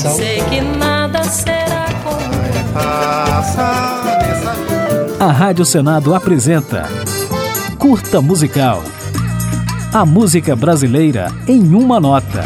coração. Sei que nada será como A Rádio Senado apresenta Curta Musical. A música brasileira em uma nota.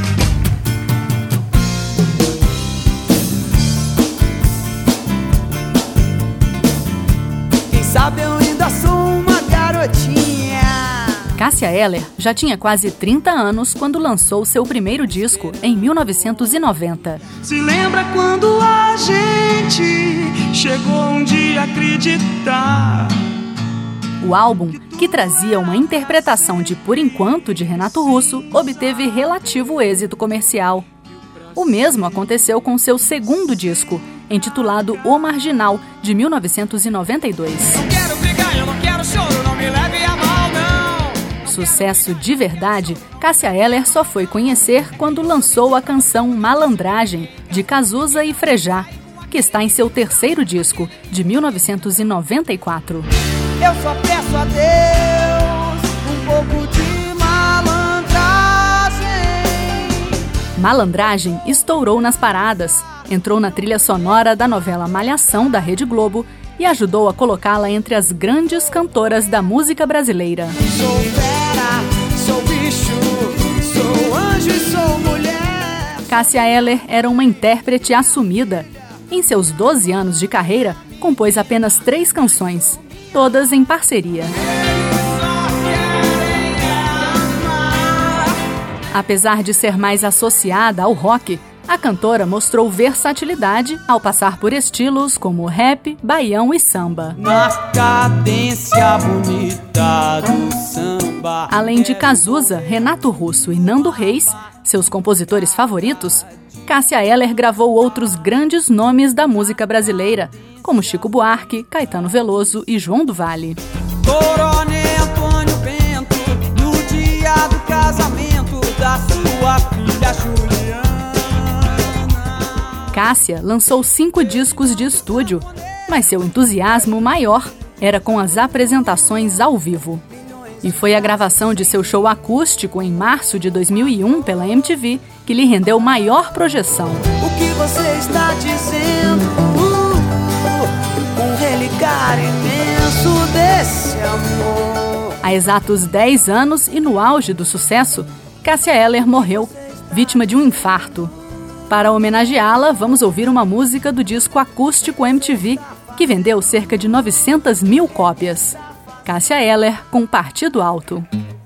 Quem sabe eu ainda sou uma garotinha. Cássia Eller já tinha quase 30 anos quando lançou seu primeiro disco, em 1990. Se lembra quando a gente chegou um dia a acreditar? O álbum, que trazia uma interpretação de Por Enquanto, de Renato Russo, obteve relativo êxito comercial. O mesmo aconteceu com seu segundo disco, intitulado O Marginal, de 1992. Não quero brigar, eu não quero choro, não me leve a mal, não. Sucesso de verdade, Cássia Eller só foi conhecer quando lançou a canção Malandragem, de Cazuza e Frejá, que está em seu terceiro disco, de 1994. Eu só peço a Deus um pouco de malandragem. Malandragem estourou nas paradas, entrou na trilha sonora da novela Malhação, da Rede Globo, e ajudou a colocá-la entre as grandes cantoras da música brasileira. Sou fera, sou bicho, sou anjo e sou mulher. Cássia Eller era uma intérprete assumida. Em seus 12 anos de carreira, compôs apenas 3 canções, todas em parceria. Apesar de ser mais associada ao rock, a cantora mostrou versatilidade ao passar por estilos como rap, baião e samba. Na cadência bonita do samba. Além de Cazuza, Renato Russo e Nando Reis, seus compositores favoritos, Cássia Eller gravou outros grandes nomes da música brasileira, como Chico Buarque, Caetano Veloso e João do Vale. Coronel Antônio Bento, no dia do casamento da sua filha Juliana. Cássia lançou 5 discos de estúdio, mas seu entusiasmo maior era com as apresentações ao vivo. E foi a gravação de seu show acústico em março de 2001 pela MTV que lhe rendeu maior projeção. O que você está dizendo? Um relicário imenso desse amor. Há exatos 10 anos e no auge do sucesso, Cássia Eller morreu, vítima de um infarto. Para homenageá-la, vamos ouvir uma música do disco acústico MTV, que vendeu cerca de 900 mil cópias. Cássia Eller com Partido Alto.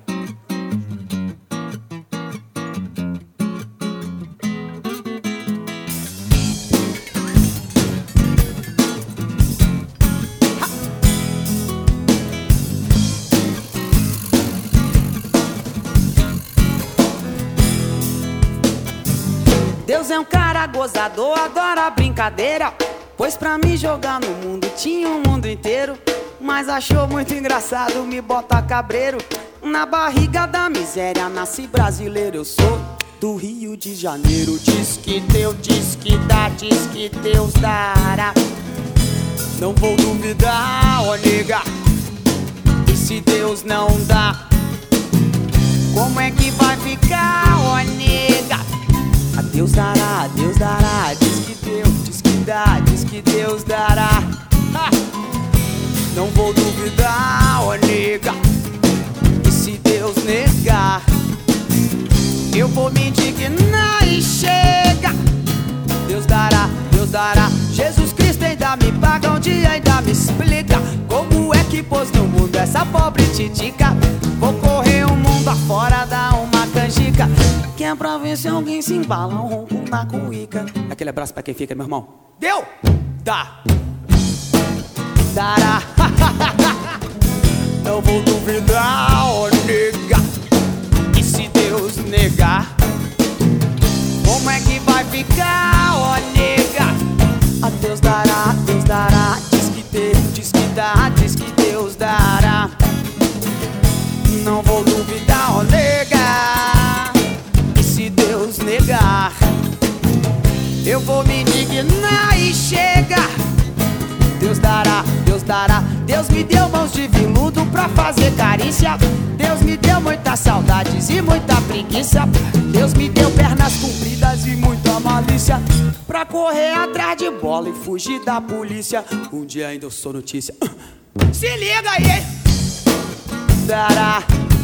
Deus é um cara gozador, adora brincadeira. Pois pra me jogar no mundo tinha um mundo inteiro. Mas achou muito engraçado me botar cabreiro. Na barriga da miséria nasci brasileiro. Eu sou do Rio de Janeiro. Diz que Deus, diz que dá, diz que Deus dará. Não vou duvidar, ó nega. E se Deus não dá, como é que vai ficar, ó nega? A Deus dará, Deus dará. Diz que Deus, diz que dá, diz que Deus dará. Ha! Não vou duvidar, ó nega. E se Deus negar, eu vou me indignar e chega. Deus dará, Deus dará. Jesus Cristo ainda me paga um dia, ainda me explica como é que pôs no mundo essa pobre titica. Vou correr o mundo afora, dar uma canjica, que é pra ver se alguém se embala um ronco na cuíca. Aquele abraço pra quem fica, meu irmão. Deu? Dá. Dará. Não vou duvidar, ó nega. E se Deus negar, como é que vai ficar, ó nega? A Deus dará, Deus dará. Diz que Deus, diz que dá, diz que Deus dará. Não vou duvidar, ó nega. E se Deus negar, eu vou me indignar e chega. Deus dará, Deus dará. Deus me deu mãos de veludo pra fazer carícia. Deus me deu muitas saudades e muita preguiça. Deus me deu pernas compridas e muita malícia. malícia pra correr atrás de bola e fugir da polícia. Um dia ainda eu sou notícia. Se liga aí, hein? Dará.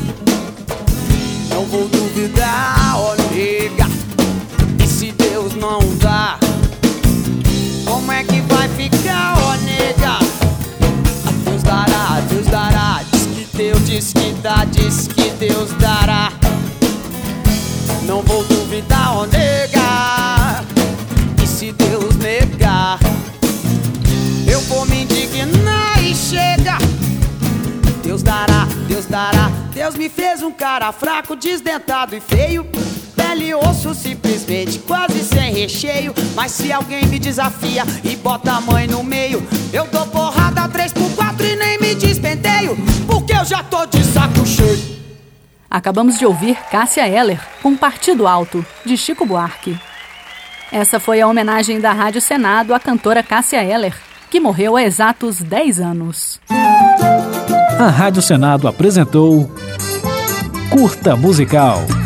Não vou duvidar, ó nega. E se Deus não dá, como é que vai ficar, ó nega? Deus dará, Deus dará. Diz que Deus, diz que dá, diz que Deus dará. Não vou duvidar, ó nega. E se Deus negar, eu vou me indignar e chega. Deus dará, Deus dará. Deus me fez um cara fraco, desdentado e feio, pele e osso simplesmente, quase sem recheio. Mas se alguém me desafia e bota a mãe no meio, eu dou porrada 3x4 e nem me despenteio, porque eu já tô de saco cheio. Acabamos de ouvir Cássia Eller com Partido Alto, de Chico Buarque. Essa foi a homenagem da Rádio Senado à cantora Cássia Eller, que morreu há exatos 10 anos. A Rádio Senado apresentou Curta Musical.